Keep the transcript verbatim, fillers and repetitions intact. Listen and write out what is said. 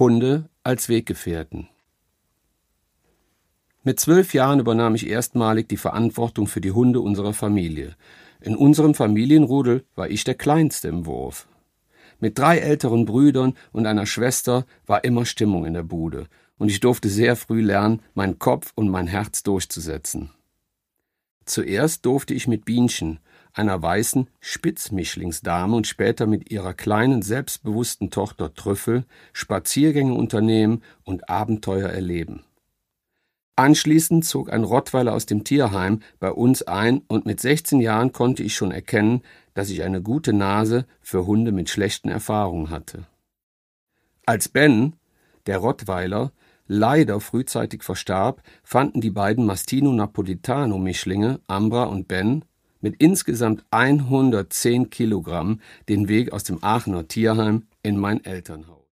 Hunde als Weggefährten. Mit zwölf Jahren übernahm ich erstmalig die Verantwortung für die Hunde unserer Familie. In unserem Familienrudel war ich der Kleinste im Wurf. Mit drei älteren Brüdern und einer Schwester war immer Stimmung in der Bude, und ich durfte sehr früh lernen, meinen Kopf und mein Herz durchzusetzen. Zuerst durfte ich mit Bienchen, einer weißen Spitzmischlingsdame, und später mit ihrer kleinen, selbstbewussten Tochter Trüffel Spaziergänge unternehmen und Abenteuer erleben. Anschließend zog ein Rottweiler aus dem Tierheim bei uns ein, und mit sechzehn Jahren konnte ich schon erkennen, dass ich eine gute Nase für Hunde mit schlechten Erfahrungen hatte. Als Ben, der Rottweiler, leider frühzeitig verstarb, fanden die beiden Mastino-Napolitano-Mischlinge Ambra und Ben mit insgesamt hundertzehn Kilogramm den Weg aus dem Aachener Tierheim in mein Elternhaus.